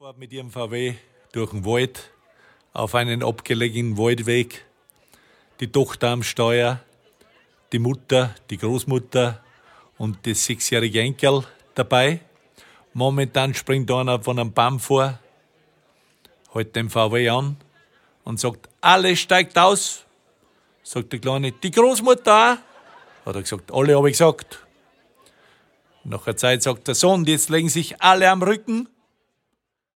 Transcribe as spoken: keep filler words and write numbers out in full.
fährt mit ihrem V W durch den Wald auf einen abgelegenen Waldweg. Die Tochter am Steuer, die Mutter, die Großmutter und das sechsjährige Enkel dabei. Momentan springt einer von einem Baum vor, hält den V W an und sagt, alle steigt aus. Sagt der Kleine, die Großmutter auch? Hat er gesagt, alle habe ich gesagt. Nach einer Zeit sagt der Sohn, jetzt legen sich alle am Rücken.